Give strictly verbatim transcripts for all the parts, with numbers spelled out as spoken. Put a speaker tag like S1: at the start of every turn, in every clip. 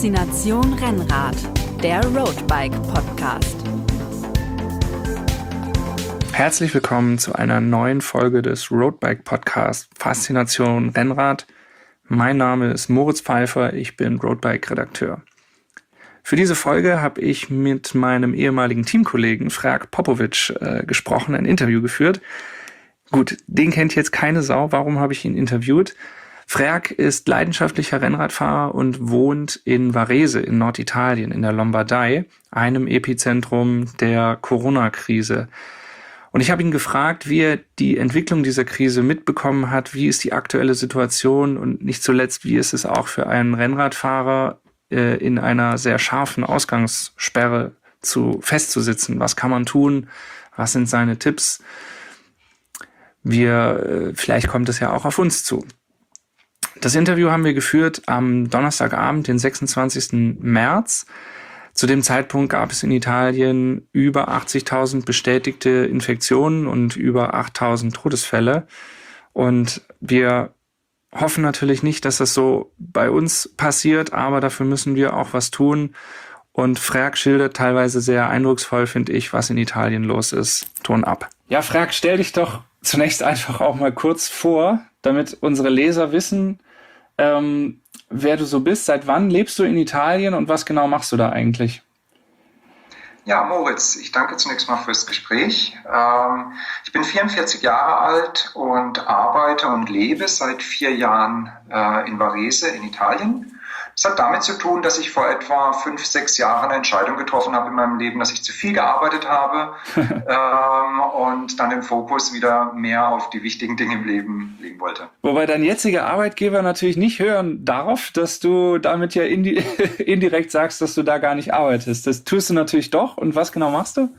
S1: Faszination Rennrad, der Roadbike Podcast.
S2: Herzlich willkommen zu einer neuen Folge des Roadbike Podcasts Faszination Rennrad. Mein Name ist Moritz Pfeiffer, ich bin Roadbike-Redakteur. Für diese Folge habe ich mit meinem ehemaligen Teamkollegen Frerk Popovic äh, gesprochen, ein Interview geführt. Gut, den kennt jetzt keine Sau, warum habe ich ihn interviewt? Frerk ist leidenschaftlicher Rennradfahrer und wohnt in Varese in Norditalien, in der Lombardei, einem Epizentrum der Corona-Krise. Und ich habe ihn gefragt, wie er die Entwicklung dieser Krise mitbekommen hat, wie ist die aktuelle Situation und nicht zuletzt, wie ist es auch für einen Rennradfahrer äh, in einer sehr scharfen Ausgangssperre zu festzusitzen. Was kann man tun? Was sind seine Tipps? Wir, äh, vielleicht kommt es ja auch auf uns zu. Das Interview haben wir geführt am Donnerstagabend, den sechsundzwanzigsten März. Zu dem Zeitpunkt gab es in Italien über achtzigtausend bestätigte Infektionen und über achttausend Todesfälle. Und wir hoffen natürlich nicht, dass das so bei uns passiert, aber dafür müssen wir auch was tun. Und Frerk schildert teilweise sehr eindrucksvoll, finde ich, was in Italien los ist. Ton ab. Ja, Frerk, stell dich doch zunächst einfach auch mal kurz vor, damit unsere Leser wissen, ähm, wer du so bist. Seit wann lebst du in Italien und was genau machst du da eigentlich?
S3: Ja, Moritz, ich danke zunächst mal fürs Gespräch. Ähm, ich bin vierundvierzig Jahre alt und arbeite und lebe seit vier Jahren äh, in Varese in Italien. Das hat damit zu tun, dass ich vor etwa fünf, sechs Jahren eine Entscheidung getroffen habe in meinem Leben, dass ich zu viel gearbeitet habe ähm, und dann den Fokus wieder mehr auf die wichtigen Dinge im Leben legen wollte.
S2: Wobei dein jetziger Arbeitgeber natürlich nicht hören darf, dass du damit ja indi- indirekt sagst, dass du da gar nicht arbeitest. Das tust du natürlich doch. Und was genau machst du?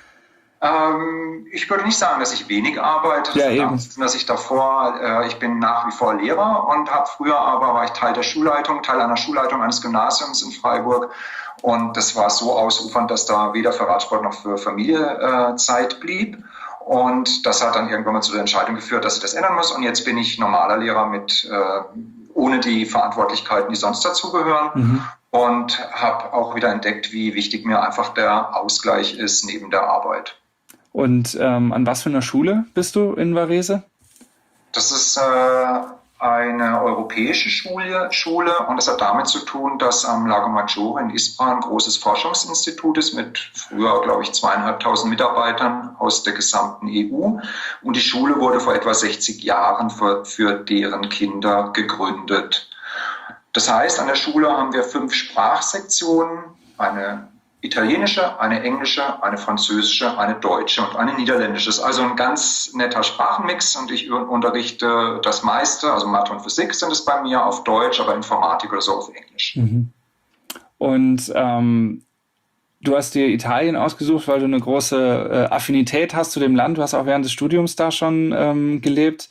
S3: Ähm, ich würde nicht sagen, dass ich wenig arbeite.
S2: Ja, eben.
S3: Dass ich davor, äh, ich bin nach wie vor Lehrer und habe früher aber war ich Teil der Schulleitung, Teil einer Schulleitung eines Gymnasiums in Freiburg. Und das war so ausufernd, dass da weder für Radsport noch für Familie äh, Zeit blieb. Und das hat dann irgendwann mal zu der Entscheidung geführt, dass ich das ändern muss. Und jetzt bin ich normaler Lehrer mit äh, ohne die Verantwortlichkeiten, die sonst dazugehören. Mhm. Und habe auch wieder entdeckt, wie wichtig mir einfach der Ausgleich ist neben der Arbeit.
S2: Und ähm, an was für einer Schule bist du in Varese?
S3: Das ist äh, eine europäische Schule, Schule und das hat damit zu tun, dass am Lago Maggiore in Ispra ein großes Forschungsinstitut ist mit früher, glaube ich, zweieinhalbtausend Mitarbeitern aus der gesamten E U. Und die Schule wurde vor etwa sechzig Jahren für, für deren Kinder gegründet. Das heißt, an der Schule haben wir fünf Sprachsektionen, eine italienische, eine englische, eine französische, eine deutsche und eine niederländische. Also ein ganz netter Sprachenmix und ich unterrichte das meiste, also Mathe und Physik sind es bei mir auf Deutsch, aber Informatik oder so auf Englisch.
S2: Mhm. Und ähm, du hast dir Italien ausgesucht, weil du eine große äh, Affinität hast zu dem Land. Du hast auch während des Studiums da schon ähm, gelebt.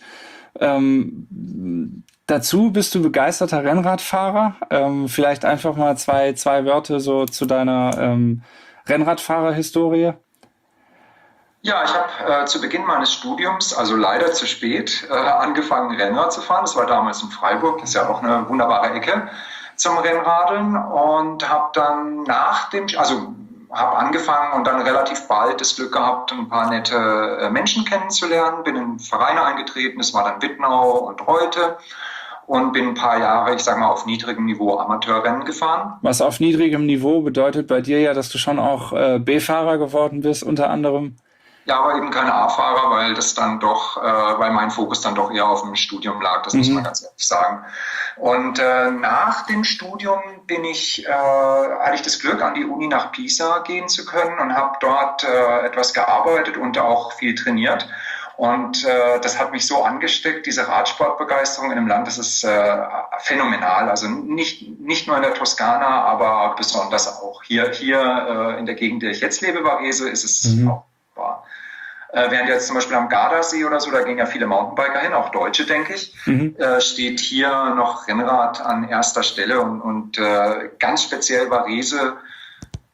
S2: Ähm, Dazu bist du begeisterter Rennradfahrer. Ähm, vielleicht einfach mal zwei, zwei Wörter so zu deiner ähm, Rennradfahrerhistorie.
S3: Ja, ich habe äh, zu Beginn meines Studiums, also leider zu spät, äh, angefangen Rennrad zu fahren. Das war damals in Freiburg, das ist ja auch eine wunderbare Ecke zum Rennradeln. Und habe dann nach dem, also habe angefangen und dann relativ bald das Glück gehabt, ein paar nette äh, Menschen kennenzulernen. Bin in Vereine eingetreten, das war dann Wittnau und Reute. Und bin ein paar Jahre, ich sage mal, auf niedrigem Niveau Amateurrennen gefahren.
S2: Was auf niedrigem Niveau bedeutet bei dir ja, dass du schon auch äh, B-Fahrer geworden bist, unter anderem.
S3: Ja, aber eben kein A-Fahrer, weil das dann doch, äh, weil mein Fokus dann doch eher auf dem Studium lag, das mhm. muss man ganz ehrlich sagen. Und äh, nach dem Studium bin ich, äh, hatte ich das Glück, an die Uni nach Pisa gehen zu können und habe dort äh, etwas gearbeitet und auch viel trainiert. Und äh, das hat mich so angesteckt, diese Radsportbegeisterung in einem Land, das ist äh, phänomenal. Also nicht, nicht nur in der Toskana, aber besonders auch hier, hier äh, in der Gegend, in der ich jetzt lebe, Varese, ist es mhm. auch wahr. Äh, während jetzt zum Beispiel am Gardasee oder so, da gehen ja viele Mountainbiker hin, auch Deutsche, denke ich, mhm. äh, steht hier noch Rennrad an erster Stelle und, und äh, ganz speziell Varese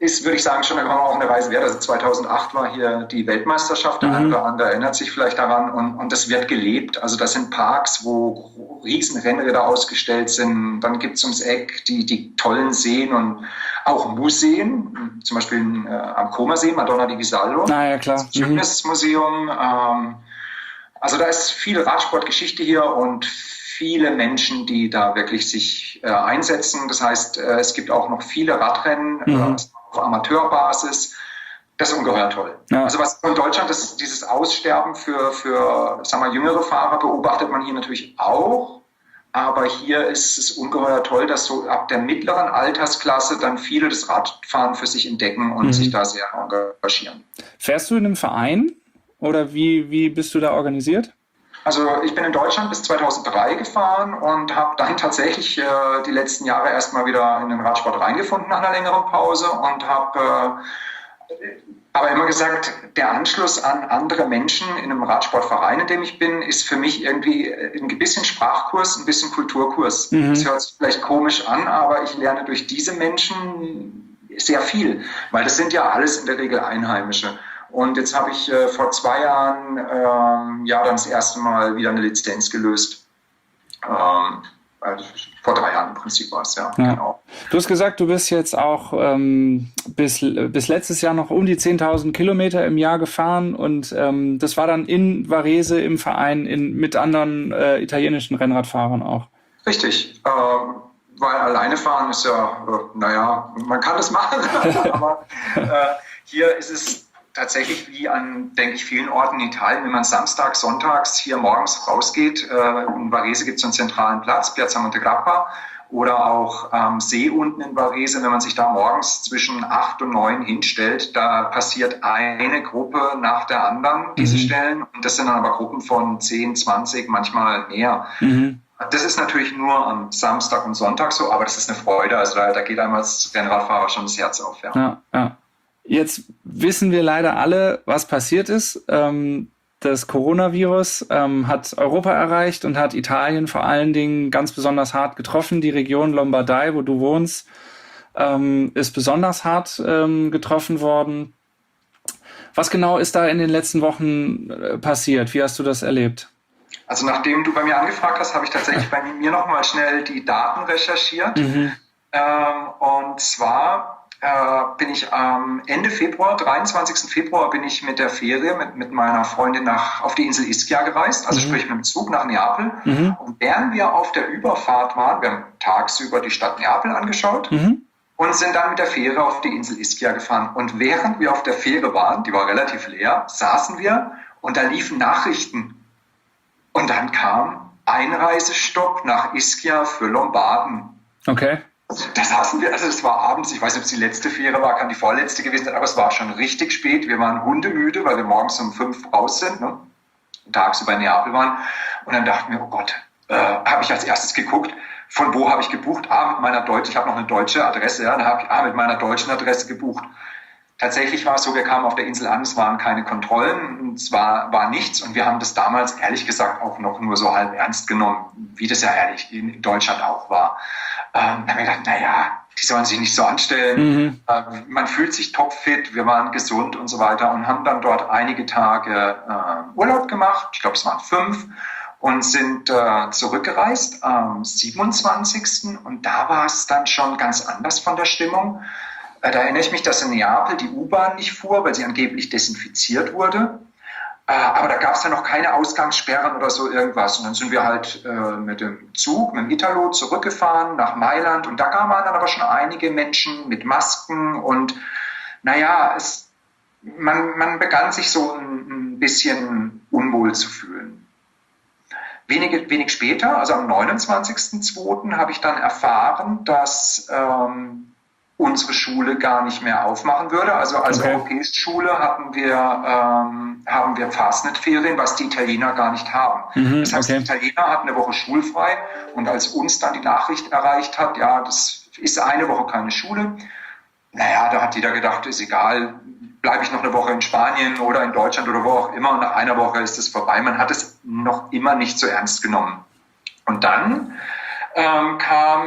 S3: ist, würde ich sagen, schon immer auch eine Reise wert. Also zweitausendacht war hier die Weltmeisterschaft, der mhm. eine oder andere erinnert sich vielleicht daran, und, und das wird gelebt. Also das sind Parks, wo riesen Rennräder ausgestellt sind. Dann gibt es ums Eck die, die tollen Seen und auch Museen, zum Beispiel äh, am Comersee, Madonna di Visallo,
S2: ah, ja, klar.
S3: das Gymnastmuseum. Mhm. Ähm, also da ist viel Radsportgeschichte hier und viele Menschen, die da wirklich sich äh, einsetzen. Das heißt, äh, es gibt auch noch viele Radrennen mhm. äh, auf Amateurbasis. Das ist ungeheuer toll. Ja. Also was in Deutschland, das, dieses Aussterben für, für sagen wir, jüngere Fahrer beobachtet man hier natürlich auch. Aber hier ist es ungeheuer toll, dass so ab der mittleren Altersklasse dann viele das Radfahren für sich entdecken und mhm. sich da sehr engagieren.
S2: Fährst du in einem Verein oder wie, wie bist du da organisiert?
S3: Also ich bin in Deutschland bis zweitausenddrei gefahren und habe dann tatsächlich äh, die letzten Jahre erstmal wieder in den Radsport reingefunden nach einer längeren Pause und habe äh, aber immer gesagt, der Anschluss an andere Menschen in einem Radsportverein, in dem ich bin, ist für mich irgendwie ein bisschen Sprachkurs, ein bisschen Kulturkurs. Mhm. Das hört sich vielleicht komisch an, aber ich lerne durch diese Menschen sehr viel, weil das sind ja alles in der Regel Einheimische. Und jetzt habe ich äh, vor zwei Jahren ähm, ja dann das erste Mal wieder eine Lizenz gelöst. Ähm, also vor drei Jahren im Prinzip war es, ja, ja. Genau.
S2: Du hast gesagt, du bist jetzt auch ähm, bis, bis letztes Jahr noch um die zehntausend Kilometer im Jahr gefahren und ähm, das war dann in Varese im Verein in, mit anderen äh, italienischen Rennradfahrern auch.
S3: Richtig, ähm, weil alleine fahren ist ja, äh, naja, man kann das machen, aber äh, hier ist es tatsächlich wie an, denke ich, vielen Orten in Italien, wenn man samstags, sonntags hier morgens rausgeht. Äh, in Varese gibt es einen zentralen Platz, Piazza Montegrappa, oder auch am See unten in Varese, wenn man sich da morgens zwischen acht und neun hinstellt, da passiert eine Gruppe nach der anderen, diese mhm. Stellen. Und das sind dann aber Gruppen von zehn, zwanzig, manchmal mehr. Mhm. Das ist natürlich nur am Samstag und Sonntag so, aber das ist eine Freude. Also da, da geht einem als Rennradfahrer schon das Herz auf. Ja,
S2: ja. ja. Jetzt wissen wir leider alle, was passiert ist. Ähm, das Coronavirus ähm, hat Europa erreicht und hat Italien vor allen Dingen ganz besonders hart getroffen. Die Region Lombardei, wo du wohnst, ähm, ist besonders hart ähm, getroffen worden. Was genau ist da in den letzten Wochen äh, passiert? Wie hast du das erlebt?
S3: Also nachdem du bei mir angefragt hast, habe ich tatsächlich bei mir nochmal schnell die Daten recherchiert. Mhm. Ähm, und zwar Äh, bin ich am Ende Februar, dreiundzwanzigsten Februar, bin ich mit der Fähre mit, mit meiner Freundin nach, auf die Insel Ischia gereist, also mhm. sprich mit dem Zug nach Neapel. Mhm. Und während wir auf der Überfahrt waren, wir haben tagsüber die Stadt Neapel angeschaut mhm. und sind dann mit der Fähre auf die Insel Ischia gefahren. Und während wir auf der Fähre waren, die war relativ leer, saßen wir und da liefen Nachrichten. Und dann kam Einreisestopp nach Ischia für Lombarden.
S2: Okay.
S3: Das hassen wir, also es war abends, ich weiß nicht, ob es die letzte Fähre war, kann die vorletzte gewesen sein, aber es war schon richtig spät. Wir waren hundemüde, weil wir morgens um fünf raus sind, ne? Tagsüber in Neapel waren. Und dann dachten wir, oh Gott, äh, habe ich als erstes geguckt, von wo habe ich gebucht? Ah, mit meiner deutschen, ich habe noch eine deutsche Adresse, ja, dann habe ich ah, mit meiner deutschen Adresse gebucht. Tatsächlich war es so, wir kamen auf der Insel an, es waren keine Kontrollen, es war, war nichts und wir haben das damals ehrlich gesagt auch noch nur so halb ernst genommen, wie das ja ehrlich in Deutschland auch war. Ähm, da haben wir gedacht, naja, die sollen sich nicht so anstellen, mhm. äh, man fühlt sich topfit, wir waren gesund und so weiter und haben dann dort einige Tage äh, Urlaub gemacht, ich glaube es waren fünf, und sind äh, zurückgereist am siebenundzwanzigsten und da war es dann schon ganz anders von der Stimmung. Da erinnere ich mich, dass in Neapel die U-Bahn nicht fuhr, weil sie angeblich desinfiziert wurde. Aber da gab es dann noch keine Ausgangssperren oder so irgendwas. Und dann sind wir halt mit dem Zug, mit dem Italo zurückgefahren nach Mailand. Und da kamen dann aber schon einige Menschen mit Masken. Und naja, es, man, man begann sich so ein, ein bisschen unwohl zu fühlen. Wenige, wenig später, also am neunundzwanzigsten zweiten habe ich dann erfahren, dass Ähm, unsere Schule gar nicht mehr aufmachen würde. Also als okay. europäische Schule hatten wir, ähm, haben wir Fastnet-Ferien, was die Italiener gar nicht haben. Mhm, das heißt, okay. die Italiener hatten eine Woche schulfrei und als uns dann die Nachricht erreicht hat, ja, das ist eine Woche keine Schule, naja, da hat jeder gedacht, ist egal, bleibe ich noch eine Woche in Spanien oder in Deutschland oder wo auch immer und nach einer Woche ist es vorbei. Man hat es noch immer nicht so ernst genommen. Und dann ähm, kam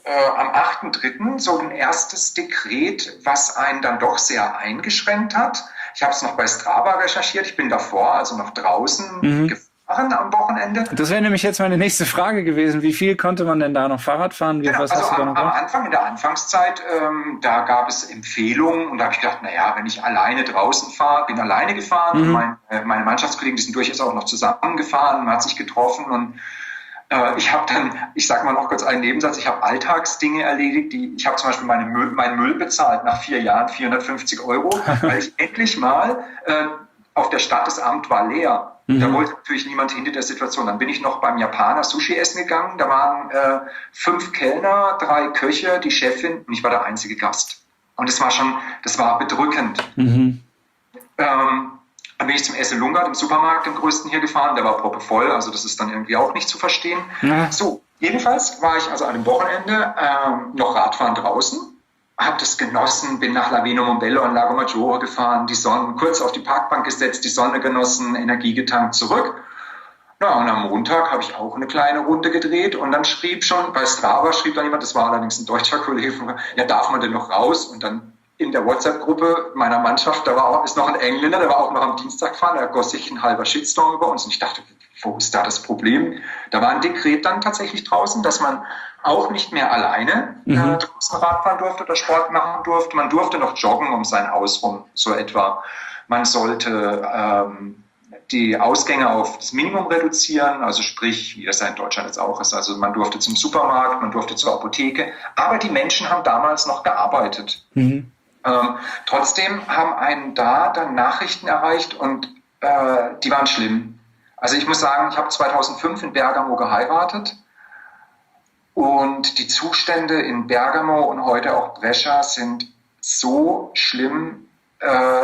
S3: äh, am achten dritten so ein erstes Dekret, was einen dann doch sehr eingeschränkt hat. Ich habe es noch bei Strava recherchiert, ich bin davor, also noch draußen mhm. gefahren am Wochenende.
S2: Das wäre nämlich jetzt meine nächste Frage gewesen. Wie viel konnte man denn da noch Fahrrad fahren? Wie,
S3: genau,
S2: was
S3: also
S2: hast du da
S3: am,
S2: noch
S3: am Anfang, in der Anfangszeit, ähm, da gab es Empfehlungen und da habe ich gedacht, naja, wenn ich alleine draußen fahre, bin alleine gefahren mhm. und mein, äh, meine Mannschaftskollegen, die sind durchaus auch noch zusammengefahren, man hat sich getroffen und äh, ich habe dann, ich sage mal noch kurz einen Nebensatz, ich habe Alltagsdinge erledigt, die, ich habe zum Beispiel meine Müll, meinen Müll bezahlt nach vier Jahren, vierhundertfünfzig Euro, weil ich endlich mal, äh, auf der Stadt, das Amt war leer. Mhm. Da wollte natürlich niemand hinter der Situation. Dann bin ich noch beim Japaner Sushi essen gegangen. Da waren äh, fünf Kellner, drei Köche, die Chefin und ich war der einzige Gast. Und das war schon, das war bedrückend. Mhm. Ähm, dann bin ich zum Esselunga, dem Supermarkt, dem größten hier gefahren. Der war proppevoll, also das ist dann irgendwie auch nicht zu verstehen. Ja. So, jedenfalls war ich also an dem Wochenende ähm, noch Radfahren draußen. Habe das genossen, bin nach Laveno Mombello und Lago Maggiore gefahren, die Sonne kurz auf die Parkbank gesetzt, die Sonne genossen, Energie getankt, zurück. Ja, und am Montag habe ich auch eine kleine Runde gedreht und dann schrieb schon, bei Strava schrieb dann jemand, das war allerdings ein deutscher Kollege, ja, darf man denn noch raus? Und dann in der WhatsApp-Gruppe meiner Mannschaft, da war auch, ist noch ein Engländer, der war auch noch am Dienstag gefahren, da goss sich ein halber Shitstorm über uns und ich dachte, wo ist da das Problem? Da war ein Dekret dann tatsächlich draußen, dass man auch nicht mehr alleine mhm. äh, draußen Radfahren durfte oder Sport machen durfte. Man durfte noch joggen um sein Haus rum, so etwa. Man sollte ähm, die Ausgänge auf das Minimum reduzieren, also sprich, wie das ja in Deutschland jetzt auch ist. Also man durfte zum Supermarkt, man durfte zur Apotheke, aber die Menschen haben damals noch gearbeitet. Mhm. Ähm, trotzdem haben einen da dann Nachrichten erreicht und äh, die waren schlimm. Also ich muss sagen, ich habe zweitausendfünf in Bergamo geheiratet. Und die Zustände in Bergamo und heute auch Brescia sind so schlimm. Äh,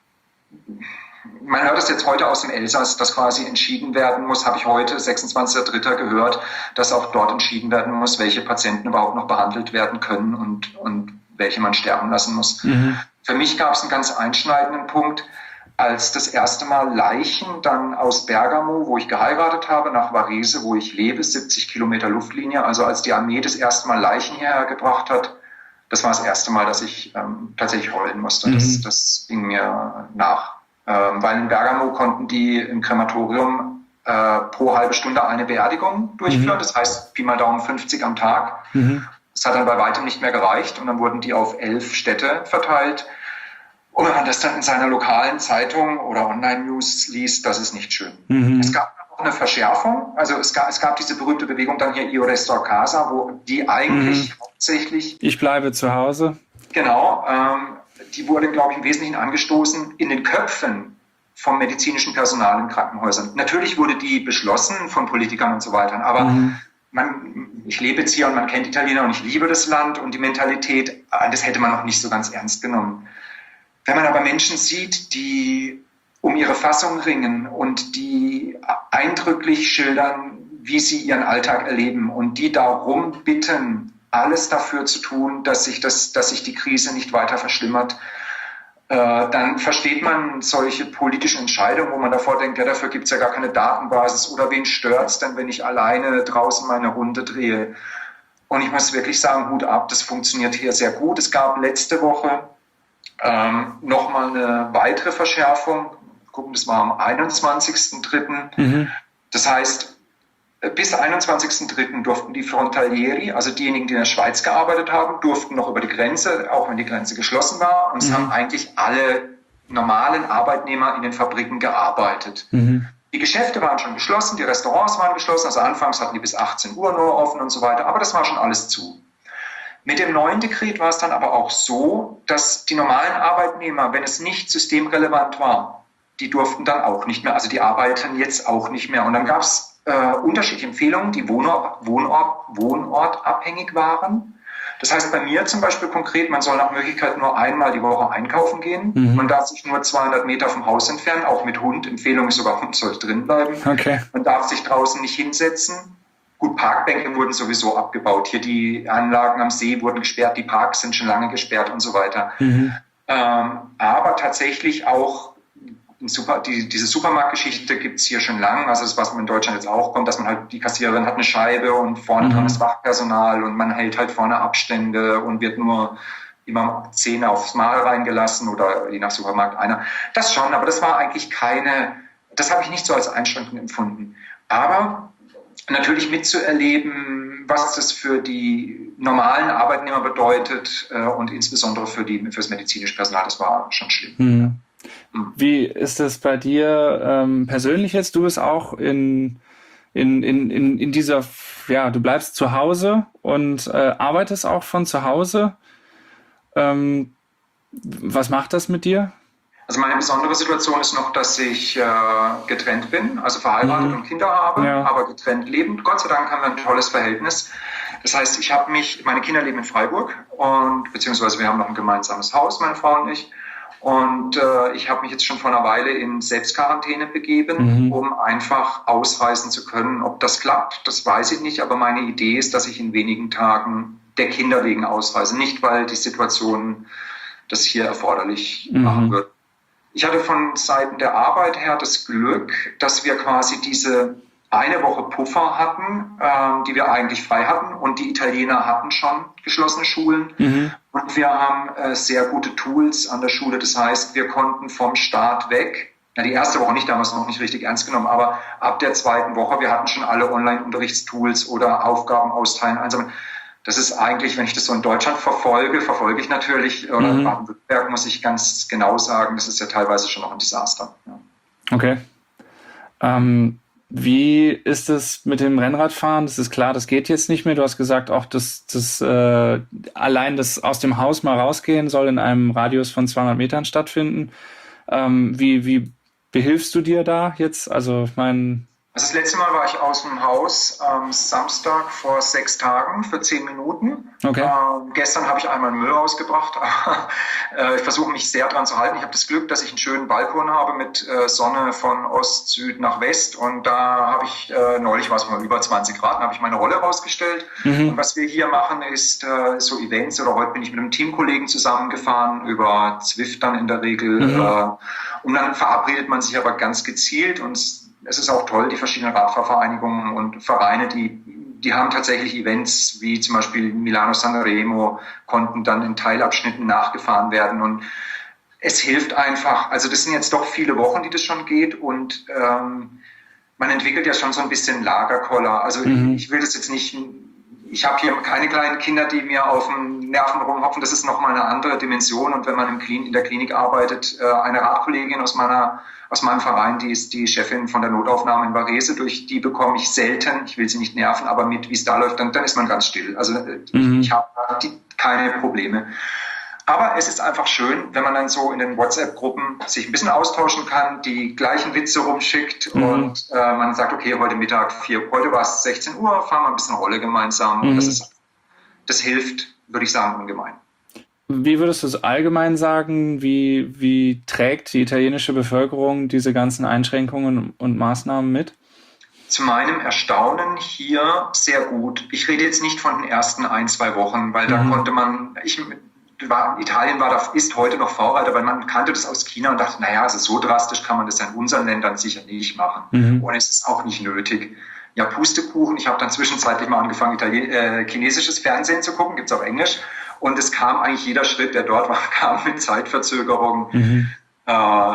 S3: man hört es jetzt heute aus dem Elsass, dass quasi entschieden werden muss, habe ich heute, sechsundzwanzigster dritter gehört, dass auch dort entschieden werden muss, welche Patienten überhaupt noch behandelt werden können und, und welche man sterben lassen muss. Mhm. Für mich gab es einen ganz einschneidenden Punkt, als das erste Mal Leichen dann aus Bergamo, wo ich geheiratet habe, nach Varese, wo ich lebe, siebzig Kilometer Luftlinie, also als die Armee das erste Mal Leichen hierher gebracht hat, das war das erste Mal, dass ich ähm, tatsächlich heulen musste. Mhm. Das, das ging mir nach. Ähm, weil in Bergamo konnten die im Krematorium äh, pro halbe Stunde eine Beerdigung durchführen, mhm. das heißt Pi mal Daumen fünfzig am Tag. Mhm. Das hat dann bei weitem nicht mehr gereicht und dann wurden die auf elf Städte verteilt. Und wenn man das dann in seiner lokalen Zeitung oder Online-News liest, das ist nicht schön. Mhm. Es gab noch eine Verschärfung. Also es gab, es gab diese berühmte Bewegung dann hier, Io Resto a Casa, wo die eigentlich mhm. hauptsächlich...
S2: Ich bleibe zu Hause.
S3: Genau. Ähm, die wurde, glaube ich, im Wesentlichen angestoßen in den Köpfen vom medizinischen Personal in Krankenhäusern. Natürlich wurde die beschlossen von Politikern und so weiter, aber... Mhm. Man, ich lebe jetzt hier und man kennt Italiener und ich liebe das Land und die Mentalität, das hätte man noch nicht so ganz ernst genommen. Wenn man aber Menschen sieht, die um ihre Fassung ringen und die eindrücklich schildern, wie sie ihren Alltag erleben und die darum bitten, alles dafür zu tun, dass sich, das, dass sich die Krise nicht weiter verschlimmert, äh, dann versteht man solche politischen Entscheidungen, wo man davor denkt, ja, dafür gibt es ja gar keine Datenbasis oder wen stört es denn, wenn ich alleine draußen meine Runde drehe. Und ich muss wirklich sagen, Hut ab, das funktioniert hier sehr gut. Es gab letzte Woche ähm, nochmal eine weitere Verschärfung. Gucken, das war am einundzwanzigsten dritten Mhm. Das heißt, bis einundzwanzigsten dritten durften die Frontalieri, also diejenigen, die in der Schweiz gearbeitet haben, durften noch über die Grenze, auch wenn die Grenze geschlossen war. Und es mhm. haben eigentlich alle normalen Arbeitnehmer in den Fabriken gearbeitet. Mhm. Die Geschäfte waren schon geschlossen, die Restaurants waren geschlossen. Also anfangs hatten die bis achtzehn Uhr nur offen und so weiter. Aber das war schon alles zu. Mit dem neuen Dekret war es dann aber auch so, dass die normalen Arbeitnehmer, wenn es nicht systemrelevant war, die durften dann auch nicht mehr, also die arbeiten jetzt auch nicht mehr. Und dann gab es Äh, unterschiedliche Empfehlungen, die Wohnort, Wohnort, wohnortabhängig waren. Das heißt bei mir zum Beispiel konkret, man soll nach Möglichkeit nur einmal die Woche einkaufen gehen. Mhm. Man darf sich nur zweihundert Meter vom Haus entfernen, auch mit Hund. Empfehlung ist sogar, Hund sollte drin bleiben. Okay. Man darf sich draußen nicht hinsetzen. Gut, Parkbänke wurden sowieso abgebaut. Hier die Anlagen am See wurden gesperrt, die Parks sind schon lange gesperrt und so weiter. Mhm. Ähm, aber tatsächlich auch Super, die, diese Supermarktgeschichte gibt's hier schon lange, also das, was man in Deutschland jetzt auch kommt, dass man halt, die Kassiererin hat eine Scheibe und vorne mhm. dran ist Wachpersonal und man hält halt vorne Abstände und wird nur immer zehn aufs Mal reingelassen oder je nach Supermarkt einer. Das schon, aber das war eigentlich keine, das habe ich nicht so als Einschränkung empfunden. Aber natürlich mitzuerleben, was das für die normalen Arbeitnehmer bedeutet äh, und insbesondere für, die, für das medizinische Personal, das war schon schlimm.
S2: Mhm. Wie ist es bei dir ähm, persönlich jetzt? Du bist auch in, in, in, in, in dieser, ja, du bleibst zu Hause und äh, arbeitest auch von zu Hause. Ähm, was macht das mit dir?
S3: Also meine besondere Situation ist noch, dass ich äh, getrennt bin, also verheiratet mhm. und Kinder habe, ja. aber getrennt lebend. Gott sei Dank haben wir ein tolles Verhältnis. Das heißt, ich habe mich, meine Kinder leben in Freiburg und beziehungsweise wir haben noch ein gemeinsames Haus, meine Frau und ich. Und äh, ich habe mich jetzt schon vor einer Weile in Selbstquarantäne begeben, mhm. um einfach ausreisen zu können. Ob das klappt, das weiß ich nicht. Aber meine Idee ist, dass ich in wenigen Tagen der Kinder wegen ausreise. Nicht, weil die Situation das hier erforderlich mhm. machen wird. Ich hatte von Seiten der Arbeit her das Glück, dass wir quasi diese eine Woche Puffer hatten, ähm, die wir eigentlich frei hatten. Und die Italiener hatten schon geschlossene Schulen. Mhm. Und wir haben äh, sehr gute Tools an der Schule. Das heißt, wir konnten vom Start weg, na, die erste Woche nicht, damals noch nicht richtig ernst genommen, aber ab der zweiten Woche, wir hatten schon alle Online-Unterrichtstools oder Aufgaben austeilen, einsammeln. Das ist eigentlich, wenn ich das so in Deutschland verfolge, verfolge ich natürlich, oder in mhm. Baden-Württemberg muss ich ganz genau sagen, das ist ja teilweise schon noch ein Desaster. Ja.
S2: Okay. Ähm Wie ist es mit dem Rennradfahren? Das ist klar, das geht jetzt nicht mehr. Du hast gesagt, auch das, das äh, allein das aus dem Haus mal rausgehen soll in einem Radius von zweihundert Metern stattfinden. Ähm, wie, wie behilfst du dir da jetzt? Also, ich meine...
S3: Also das letzte Mal war ich aus dem Haus am Samstag vor sechs Tagen für zehn Minuten.
S2: Okay.
S3: Ähm, gestern habe ich einmal Müll rausgebracht. äh, ich versuche mich sehr dran zu halten. Ich habe das Glück, dass ich einen schönen Balkon habe mit äh, Sonne von Ost, Süd nach West. Und da habe ich äh, neulich, war es mal über zwanzig Grad, da habe ich meine Rolle rausgestellt. Mhm. Und was wir hier machen, ist äh, so Events. Oder heute bin ich mit einem Teamkollegen zusammengefahren über Zwift dann in der Regel. Mhm. Äh, und dann verabredet man sich aber ganz gezielt und es ist auch toll, die verschiedenen Radfahrvereinigungen und Vereine, die, die haben tatsächlich Events, wie zum Beispiel Milano-Sanremo, konnten dann in Teilabschnitten nachgefahren werden. Und es hilft einfach, also das sind jetzt doch viele Wochen, die das schon geht. Und ähm, man entwickelt ja schon so ein bisschen Lagerkoller. Also mhm. ich, ich will das jetzt nicht... Ich habe hier keine kleinen Kinder, die mir auf den Nerven rumhopfen. Das ist nochmal eine andere Dimension. Und wenn man im Klin- in der Klinik arbeitet, eine Radkollegin aus meiner, aus meinem Verein, die ist die Chefin von der Notaufnahme in Varese, durch die bekomme ich selten, ich will sie nicht nerven, aber mit, wie es da läuft, dann, dann ist man ganz still. Also mhm. ich, ich habe keine Probleme. Aber es ist einfach schön, wenn man dann so in den WhatsApp-Gruppen sich ein bisschen austauschen kann, die gleichen Witze rumschickt mhm. und äh, man sagt, okay, heute Mittag, vier, heute war es sechzehn Uhr, fahren wir ein bisschen Rolle gemeinsam. Mhm. Und das, ist, das hilft, würde ich sagen, ungemein.
S2: Wie würdest du es allgemein sagen? Wie, wie trägt die italienische Bevölkerung diese ganzen Einschränkungen und Maßnahmen mit?
S3: Zu meinem Erstaunen hier sehr gut. Ich rede jetzt nicht von den ersten ein, zwei Wochen, weil mhm. da konnte man... Ich, War, Italien war da, ist heute noch Vorreiter, weil man kannte das aus China und dachte, naja, also so drastisch kann man das in unseren Ländern sicher nicht machen. Mhm. Und es ist auch nicht nötig. Ja, Pustekuchen. Ich habe dann zwischenzeitlich mal angefangen, Italien, äh, chinesisches Fernsehen zu gucken, gibt es auf Englisch. Und es kam eigentlich jeder Schritt, der dort war, kam mit Zeitverzögerung, mhm. äh,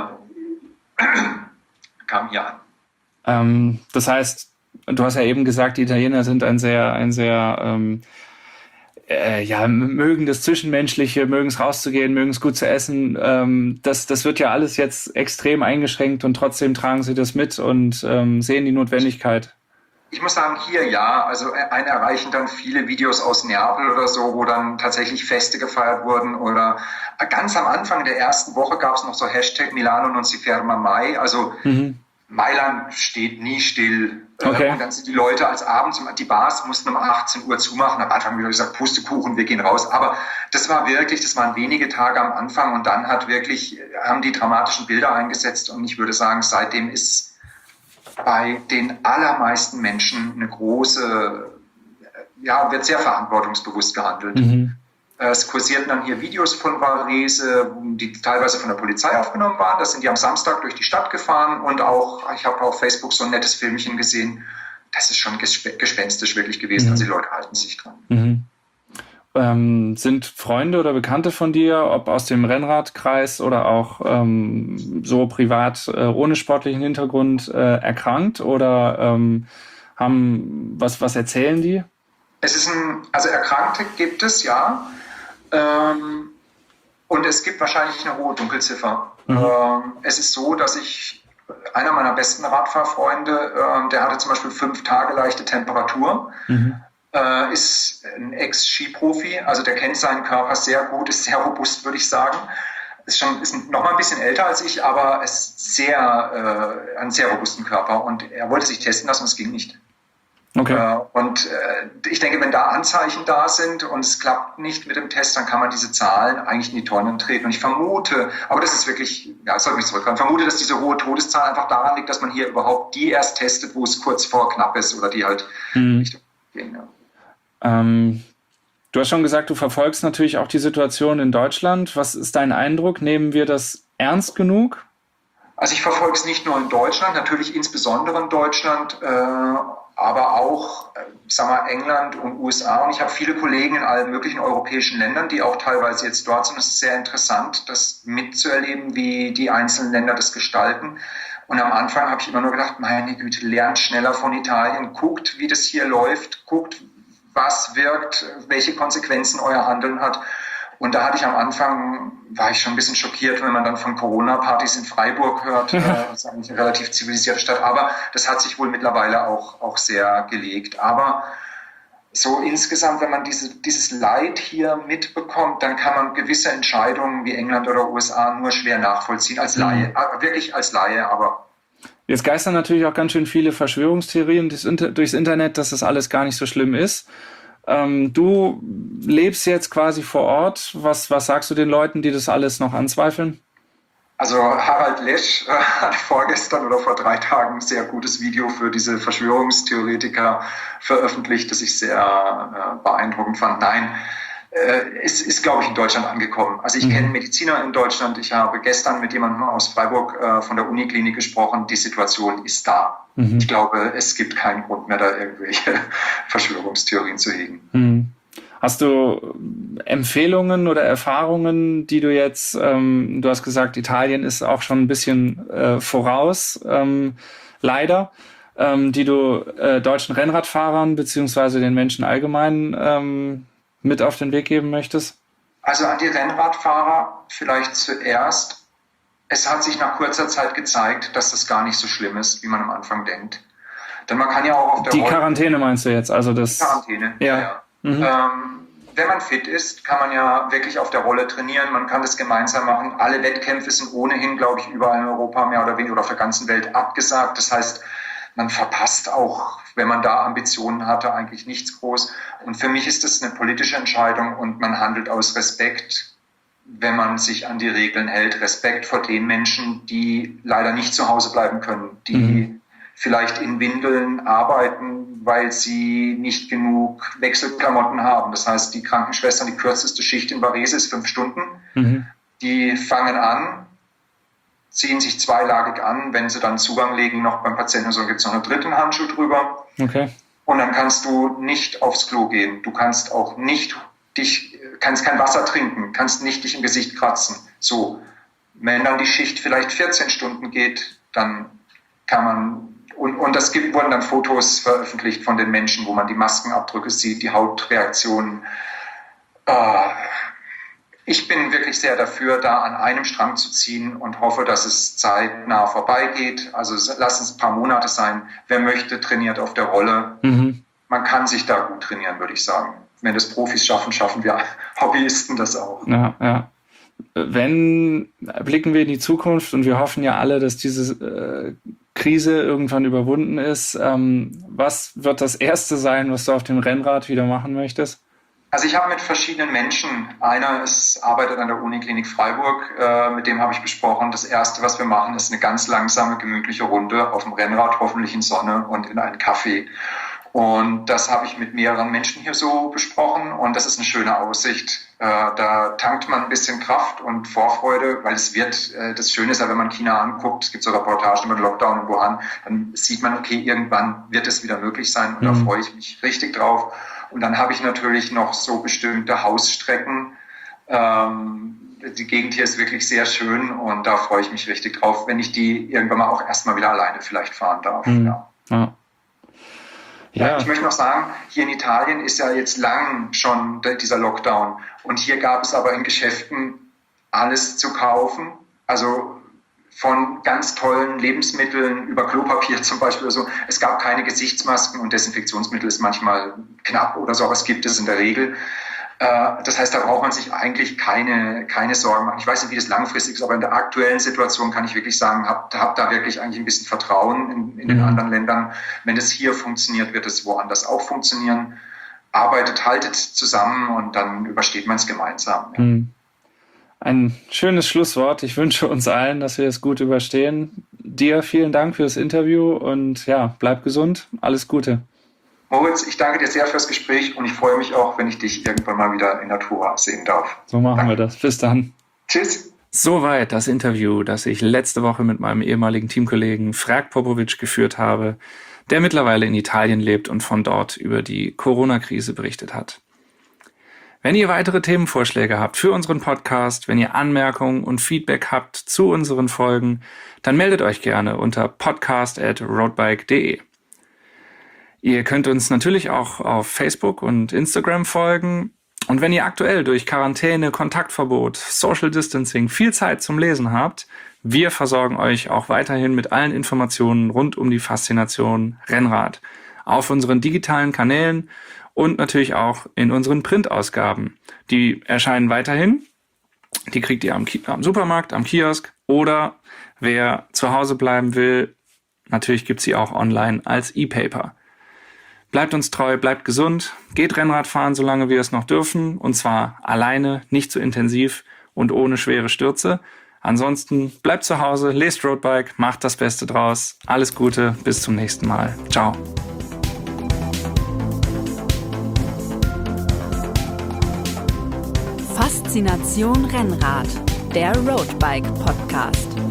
S3: kam hier an.
S2: Ähm, das heißt, du hast ja eben gesagt, die Italiener sind ein sehr, ein sehr... Ähm Äh, ja, mögen das Zwischenmenschliche, mögen es rauszugehen, mögen es gut zu essen. Ähm, das, das wird ja alles jetzt extrem eingeschränkt und trotzdem tragen sie das mit und ähm, sehen die Notwendigkeit.
S3: Ich muss sagen, hier ja, also einen erreichen dann viele Videos aus Neapel oder so, wo dann tatsächlich Feste gefeiert wurden oder ganz am Anfang der ersten Woche gab es noch so Hashtag Milano non si ferma mai, also mhm. Mailand steht nie still.
S2: Okay.
S3: Und dann sind die Leute als abends, die Bars mussten um achtzehn Uhr zumachen. Am Anfang haben wir gesagt, Pustekuchen, wir gehen raus. Aber das war wirklich, das waren wenige Tage am Anfang und dann hat wirklich, haben die dramatischen Bilder eingesetzt und ich würde sagen, seitdem ist bei den allermeisten Menschen eine große, ja, wird sehr verantwortungsbewusst gehandelt.
S2: Mhm.
S3: Es kursierten dann hier Videos von Varese, die teilweise von der Polizei aufgenommen waren. Da sind die am Samstag durch die Stadt gefahren und auch, ich habe auf Facebook so ein nettes Filmchen gesehen. Das ist schon gesp- gespenstisch wirklich gewesen. Mhm. Also die Leute halten sich dran.
S2: Mhm. Ähm, sind Freunde oder Bekannte von dir, ob aus dem Rennradkreis oder auch ähm, so privat äh, ohne sportlichen Hintergrund äh, erkrankt oder ähm, haben was, was erzählen die?
S3: Es ist ein, also Erkrankte gibt es, ja. Ähm, und es gibt wahrscheinlich eine hohe Dunkelziffer. Mhm. Ähm, es ist so, dass ich, einer meiner besten Radfahrfreunde, ähm, der hatte zum Beispiel fünf Tage leichte Temperatur. Mhm. Äh, ist ein Ex-Skiprofi, also der kennt seinen Körper sehr gut, ist sehr robust, würde ich sagen. Ist schon ist noch mal ein bisschen älter als ich, aber ist sehr, äh, einen sehr robusten Körper und er wollte sich testen lassen und es ging nicht.
S2: Okay.
S3: Äh, und äh, ich denke, wenn da Anzeichen da sind und es klappt nicht mit dem Test, dann kann man diese Zahlen eigentlich in die Tonnen treten. Und ich vermute, aber das ist wirklich, ja, das soll mich zurückkommen, ich vermute, dass diese hohe Todeszahl einfach daran liegt, dass man hier überhaupt die erst testet, wo es kurz vor knapp ist oder die halt
S2: mhm.
S3: Richtung gehen. Ja.
S2: Ähm, du hast schon gesagt, du verfolgst natürlich auch die Situation in Deutschland. Was ist dein Eindruck? Nehmen wir das ernst genug?
S3: Also ich verfolge es nicht nur in Deutschland, natürlich insbesondere in Deutschland, äh, aber auch, äh, sag mal, England und U S A. Und ich habe viele Kollegen in allen möglichen europäischen Ländern, die auch teilweise jetzt dort sind. Es ist sehr interessant, das mitzuerleben, wie die einzelnen Länder das gestalten. Und am Anfang habe ich immer nur gedacht, meine Güte, lernt schneller von Italien, guckt, wie das hier läuft, guckt, was wirkt, welche Konsequenzen euer Handeln hat. Und da hatte ich am Anfang, war ich schon ein bisschen schockiert, wenn man dann von Corona-Partys in Freiburg hört. Das ist eigentlich eine relativ zivilisierte Stadt. Aber das hat sich wohl mittlerweile auch, auch sehr gelegt. Aber so insgesamt, wenn man diese, dieses Leid hier mitbekommt, dann kann man gewisse Entscheidungen wie England oder U S A nur schwer nachvollziehen. Als Laie, mhm. wirklich als Laie, aber...
S2: Jetzt geistern natürlich auch ganz schön viele Verschwörungstheorien durchs Internet, dass das alles gar nicht so schlimm ist. Ähm, du lebst jetzt quasi vor Ort. Was, was sagst du den Leuten, die das alles noch anzweifeln?
S3: Also Harald Lesch äh, hat vorgestern oder vor drei Tagen ein sehr gutes Video für diese Verschwörungstheoretiker veröffentlicht, das ich sehr äh, beeindruckend fand. Nein, äh, es ist, glaube ich, in Deutschland angekommen. Also ich mhm. kenne Mediziner in Deutschland. Ich habe gestern mit jemandem aus Freiburg äh, von der Uniklinik gesprochen. Die Situation ist da. Mhm. Ich glaube, es gibt keinen Grund mehr, da irgendwelche Verschwörungstheorien zu hegen.
S2: Mhm. Hast du Empfehlungen oder Erfahrungen, die du jetzt, ähm, du hast gesagt, Italien ist auch schon ein bisschen äh, voraus, ähm, leider, ähm, die du äh, deutschen Rennradfahrern beziehungsweise den Menschen allgemein ähm, mit auf den Weg geben möchtest?
S3: Also an die Rennradfahrer vielleicht zuerst. Es hat sich nach kurzer Zeit gezeigt, dass das gar nicht so schlimm ist, wie man am Anfang denkt. Denn man kann ja auch auf der
S2: Die
S3: Rolle
S2: Quarantäne meinst du jetzt? Also das
S3: Die Quarantäne,
S2: ja.
S3: ja. ja.
S2: Mhm.
S3: Ähm, wenn man fit ist, kann man ja wirklich auf der Rolle trainieren. Man kann das gemeinsam machen. Alle Wettkämpfe sind ohnehin, glaube ich, überall in Europa mehr oder weniger oder auf der ganzen Welt abgesagt. Das heißt, man verpasst auch, wenn man da Ambitionen hatte, eigentlich nichts groß. Und für mich ist das eine politische Entscheidung und man handelt aus Respekt, wenn man sich an die Regeln hält. Respekt vor den Menschen, die leider nicht zu Hause bleiben können, die mhm. vielleicht in Windeln arbeiten, weil sie nicht genug Wechselklamotten haben. Das heißt, die Krankenschwestern, die kürzeste Schicht in Varese ist fünf Stunden. Mhm. Die fangen an, ziehen sich zweilagig an. Wenn sie dann Zugang legen, noch beim Patienten, so gibt es noch einen dritten Handschuh drüber.
S2: Okay.
S3: Und dann kannst du nicht aufs Klo gehen. Du kannst auch nicht dich, kannst kein Wasser trinken, kannst nicht dich im Gesicht kratzen. So. Wenn dann die Schicht vielleicht vierzehn Stunden geht, dann kann man, und, und das gibt, wurden dann Fotos veröffentlicht von den Menschen, wo man die Maskenabdrücke sieht, die Hautreaktionen. Äh, ich bin wirklich sehr dafür, da an einem Strang zu ziehen und hoffe, dass es zeitnah vorbeigeht. Also lass es ein paar Monate sein. Wer möchte, trainiert auf der Rolle. Mhm. Man kann sich da gut trainieren, würde ich sagen. Wenn das Profis schaffen, schaffen wir Hobbyisten das auch.
S2: Ja, ja. Wenn, blicken wir in die Zukunft und wir hoffen ja alle, dass diese äh, Krise irgendwann überwunden ist. Ähm, was wird das Erste sein, was du auf dem Rennrad wieder machen möchtest?
S3: Also ich habe mit verschiedenen Menschen, einer ist, arbeitet an der Uniklinik Freiburg, äh, mit dem habe ich besprochen, das Erste, was wir machen, ist eine ganz langsame, gemütliche Runde auf dem Rennrad, hoffentlich in Sonne und in einen Café. Und das habe ich mit mehreren Menschen hier so besprochen und das ist eine schöne Aussicht. Äh, da tankt man ein bisschen Kraft und Vorfreude, weil es wird, äh, das Schöne ist ja, wenn man China anguckt, es gibt so Reportagen über den Lockdown in Wuhan, dann sieht man, okay, irgendwann wird es wieder möglich sein und mhm. da freue ich mich richtig drauf. Und dann habe ich natürlich noch so bestimmte Hausstrecken. Ähm, die Gegend hier ist wirklich sehr schön und da freue ich mich richtig drauf, wenn ich die irgendwann mal auch erstmal wieder alleine vielleicht fahren darf. Mhm. Ja. Ja. Ja. Ich möchte noch sagen, hier in Italien ist ja jetzt lang schon dieser Lockdown und hier gab es aber in Geschäften alles zu kaufen, also von ganz tollen Lebensmitteln über Klopapier zum Beispiel oder so. Es gab keine Gesichtsmasken und Desinfektionsmittel ist manchmal knapp oder so, aber es gibt es in der Regel. Das heißt, da braucht man sich eigentlich keine, keine Sorgen machen. Ich weiß nicht, wie das langfristig ist, aber in der aktuellen Situation kann ich wirklich sagen, hab, hab da wirklich eigentlich ein bisschen Vertrauen in, in den mhm. anderen Ländern. Wenn es hier funktioniert, wird es woanders auch funktionieren. Arbeitet, haltet zusammen und dann übersteht man es gemeinsam. Ja.
S2: Mhm. Ein schönes Schlusswort. Ich wünsche uns allen, dass wir es gut überstehen. Dir vielen Dank fürs Interview und ja, bleib gesund. Alles Gute.
S3: Moritz, ich danke dir sehr fürs Gespräch und ich freue mich auch, wenn ich dich irgendwann mal wieder in Natura sehen darf.
S2: So machen danke. wir das. Bis dann.
S3: Tschüss.
S2: Soweit das Interview, das ich letzte Woche mit meinem ehemaligen Teamkollegen Frag Popovic geführt habe, der mittlerweile in Italien lebt und von dort über die Corona-Krise berichtet hat. Wenn ihr weitere Themenvorschläge habt für unseren Podcast, wenn ihr Anmerkungen und Feedback habt zu unseren Folgen, dann meldet euch gerne unter podcast at roadbike punkt de. Ihr könnt uns natürlich auch auf Facebook und Instagram folgen. Und wenn ihr aktuell durch Quarantäne, Kontaktverbot, Social Distancing viel Zeit zum Lesen habt, wir versorgen euch auch weiterhin mit allen Informationen rund um die Faszination Rennrad auf unseren digitalen Kanälen und natürlich auch in unseren Printausgaben. Die erscheinen weiterhin. Die kriegt ihr am, Ki- am Supermarkt, am Kiosk oder wer zu Hause bleiben will, natürlich gibt es sie auch online als E-Paper. Bleibt uns treu, bleibt gesund, geht Rennrad fahren, solange wir es noch dürfen, und zwar alleine, nicht zu intensiv und ohne schwere Stürze. Ansonsten bleibt zu Hause, lest Roadbike, macht das Beste draus. Alles Gute, bis zum nächsten Mal. Ciao.
S1: Faszination Rennrad, der Roadbike Podcast.